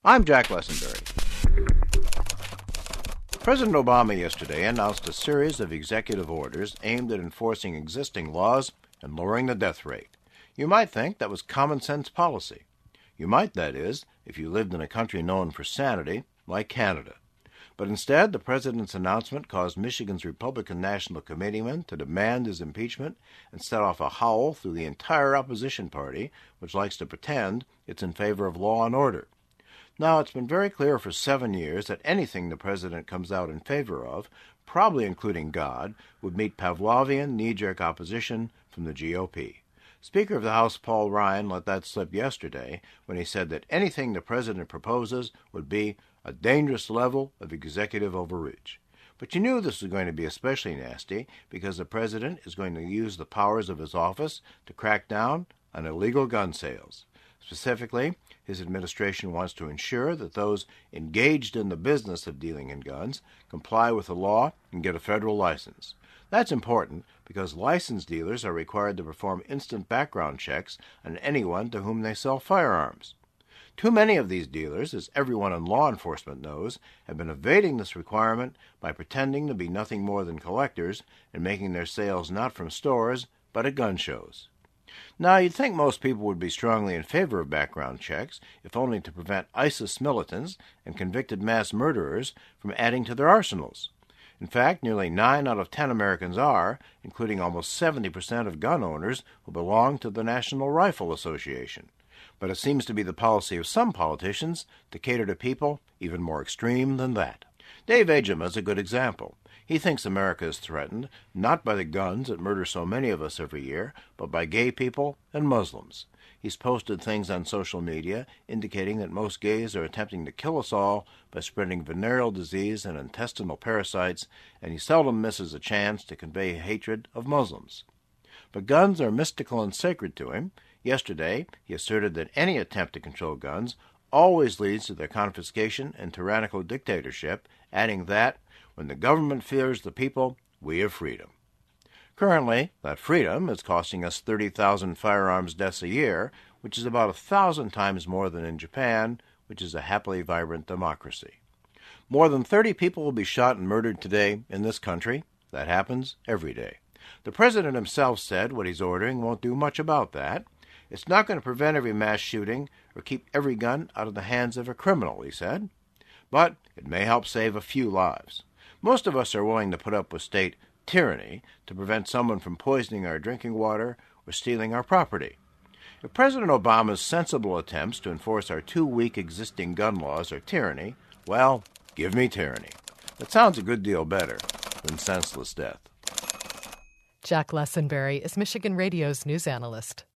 I'm Jack Lessenberry. President Obama yesterday announced a series of executive orders aimed at enforcing existing laws and lowering the death rate. You might think that was common sense policy. You might, that is, if you lived in a country known for sanity, like Canada. But instead, the president's announcement caused Michigan's Republican National Committeemen to demand his impeachment and set off a howl through the entire opposition party, which likes to pretend it's in favor of law and order. Now, it's been very clear for 7 years that anything the president comes out in favor of, probably including God, would meet Pavlovian knee-jerk opposition from the GOP. Speaker of the House Paul Ryan let that slip yesterday when he said that anything the president proposes would be a dangerous level of executive overreach. But you knew this was going to be especially nasty because the president is going to use the powers of his office to crack down on illegal gun sales. Specifically, his administration wants to ensure that those engaged in the business of dealing in guns comply with the law and get a federal license. That's important because licensed dealers are required to perform instant background checks on anyone to whom they sell firearms. Too many of these dealers, as everyone in law enforcement knows, have been evading this requirement by pretending to be nothing more than collectors and making their sales not from stores but at gun shows. Now, you'd think most people would be strongly in favor of background checks, if only to prevent ISIS militants and convicted mass murderers from adding to their arsenals. In fact, nearly 9 out of 10 Americans are, including almost 70% of gun owners who belong to the National Rifle Association. But it seems to be the policy of some politicians to cater to people even more extreme than that. Dave Agema is a good example. He thinks America is threatened not by the guns that murder so many of us every year, but by gay people and Muslims. He's posted things on social media indicating that most gays are attempting to kill us all by spreading venereal disease and intestinal parasites, and he seldom misses a chance to convey hatred of Muslims. But guns are mystical and sacred to him. Yesterday, he asserted that any attempt to control guns always leads to their confiscation and tyrannical dictatorship, adding that, when the government fears the people, we have freedom. Currently, that freedom is costing us 30,000 firearms deaths a year, which is about 1,000 times more than in Japan, which is a happily vibrant democracy. More than 30 people will be shot and murdered today in this country. That happens every day. The president himself said what he's ordering won't do much about that. It's not going to prevent every mass shooting or keep every gun out of the hands of a criminal, he said. But it may help save a few lives. Most of us are willing to put up with state tyranny to prevent someone from poisoning our drinking water or stealing our property. If President Obama's sensible attempts to enforce our too weak existing gun laws are tyranny, well, give me tyranny. That sounds a good deal better than senseless death. Jack Lessenberry is Michigan Radio's news analyst.